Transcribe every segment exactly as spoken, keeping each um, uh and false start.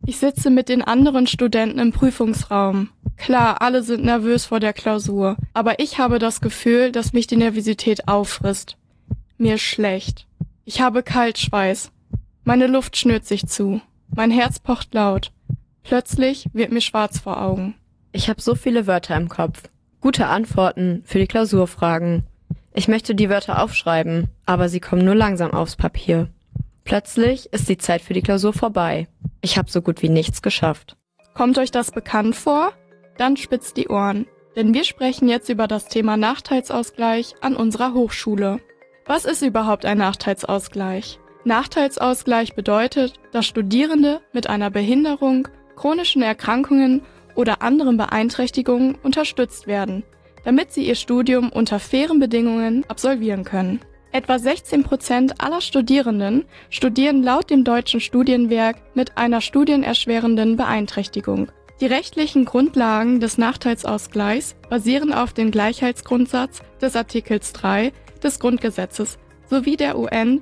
Ich sitze mit den anderen Studenten im Prüfungsraum. Klar, alle sind nervös vor der Klausur, aber ich habe das Gefühl, dass mich die Nervosität auffrisst. Mir ist schlecht. Ich habe Kaltschweiß. Meine Luft schnürt sich zu. Mein Herz pocht laut. Plötzlich wird mir schwarz vor Augen. Ich habe so viele Wörter im Kopf. Gute Antworten für die Klausurfragen. Ich möchte die Wörter aufschreiben, aber sie kommen nur langsam aufs Papier. Plötzlich ist die Zeit für die Klausur vorbei. Ich habe so gut wie nichts geschafft. Kommt euch das bekannt vor? Dann spitzt die Ohren, denn wir sprechen jetzt über das Thema Nachteilsausgleich an unserer Hochschule. Was ist überhaupt ein Nachteilsausgleich? Nachteilsausgleich bedeutet, dass Studierende mit einer Behinderung, chronischen Erkrankungen oder anderen Beeinträchtigungen unterstützt werden, damit sie ihr Studium unter fairen Bedingungen absolvieren können. Etwa sechzehn Prozent aller Studierenden studieren laut dem Deutschen Studienwerk mit einer studienerschwerenden Beeinträchtigung. Die rechtlichen Grundlagen des Nachteilsausgleichs basieren auf dem Gleichheitsgrundsatz des Artikels drei des Grundgesetzes sowie der U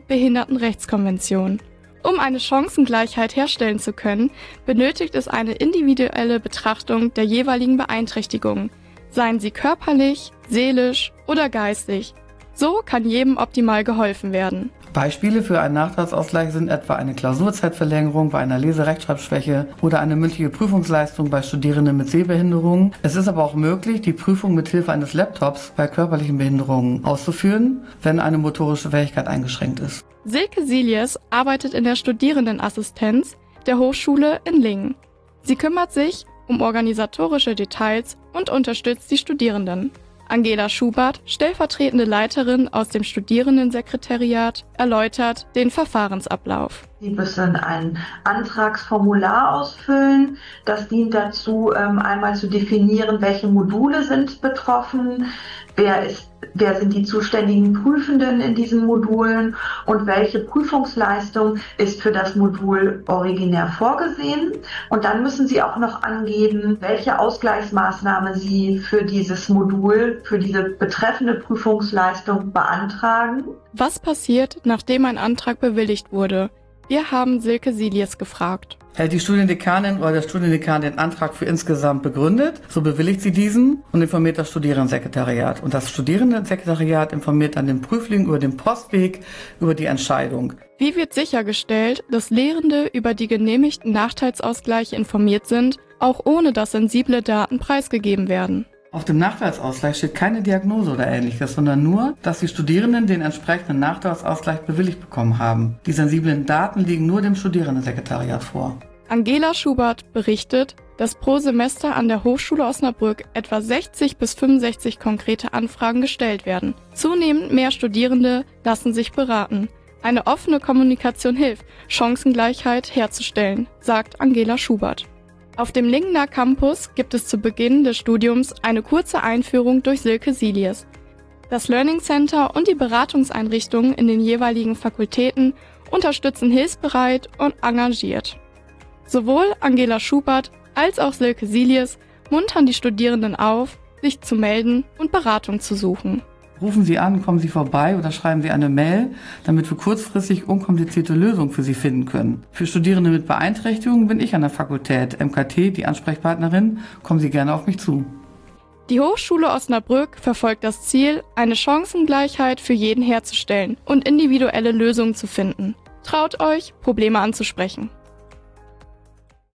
N-Behindertenrechtskonvention. Um eine Chancengleichheit herstellen zu können, benötigt es eine individuelle Betrachtung der jeweiligen Beeinträchtigungen, seien sie körperlich, seelisch oder geistig. So kann jedem optimal geholfen werden. Beispiele für einen Nachteilsausgleich sind etwa eine Klausurzeitverlängerung bei einer Lese-Rechtschreibschwäche oder eine mündliche Prüfungsleistung bei Studierenden mit Sehbehinderung. Es ist aber auch möglich, die Prüfung mit Hilfe eines Laptops bei körperlichen Behinderungen auszuführen, wenn eine motorische Fähigkeit eingeschränkt ist. Silke Silies arbeitet in der Studierendenassistenz der Hochschule in Lingen. Sie kümmert sich um organisatorische Details und unterstützt die Studierenden. Angela Schubert, stellvertretende Leiterin aus dem Studierendensekretariat, erläutert den Verfahrensablauf. Sie müssen ein Antragsformular ausfüllen. Das dient dazu, einmal zu definieren, welche Module sind betroffen, wer ist, wer sind die zuständigen Prüfenden in diesen Modulen und welche Prüfungsleistung ist für das Modul originär vorgesehen. Und dann müssen Sie auch noch angeben, welche Ausgleichsmaßnahme Sie für dieses Modul, für diese betreffende Prüfungsleistung beantragen. Was passiert, nachdem ein Antrag bewilligt wurde? Wir haben Silke Silies gefragt. Hält die Studiendekanin oder der Studiendekan den Antrag für insgesamt begründet, so bewilligt sie diesen und informiert das Studierendensekretariat. Und das Studierendensekretariat informiert dann den Prüfling über den Postweg über die Entscheidung. Wie wird sichergestellt, dass Lehrende über die genehmigten Nachteilsausgleiche informiert sind, auch ohne dass sensible Daten preisgegeben werden? Auf dem Nachteilsausgleich steht keine Diagnose oder Ähnliches, sondern nur, dass die Studierenden den entsprechenden Nachteilsausgleich bewilligt bekommen haben. Die sensiblen Daten liegen nur dem Studierendensekretariat vor. Angela Schubert berichtet, dass pro Semester an der Hochschule Osnabrück etwa sechzig bis fünfundsechzig konkrete Anfragen gestellt werden. Zunehmend mehr Studierende lassen sich beraten. Eine offene Kommunikation hilft, Chancengleichheit herzustellen, sagt Angela Schubert. Auf dem Lingener Campus gibt es zu Beginn des Studiums eine kurze Einführung durch Silke Silies. Das Learning Center und die Beratungseinrichtungen in den jeweiligen Fakultäten unterstützen hilfsbereit und engagiert. Sowohl Angela Schubert als auch Silke Silies muntern die Studierenden auf, sich zu melden und Beratung zu suchen. Rufen Sie an, kommen Sie vorbei oder schreiben Sie eine Mail, damit wir kurzfristig unkomplizierte Lösungen für Sie finden können. Für Studierende mit Beeinträchtigungen bin ich an der Fakultät M K T die Ansprechpartnerin. Kommen Sie gerne auf mich zu. Die Hochschule Osnabrück verfolgt das Ziel, eine Chancengleichheit für jeden herzustellen und individuelle Lösungen zu finden. Traut euch, Probleme anzusprechen.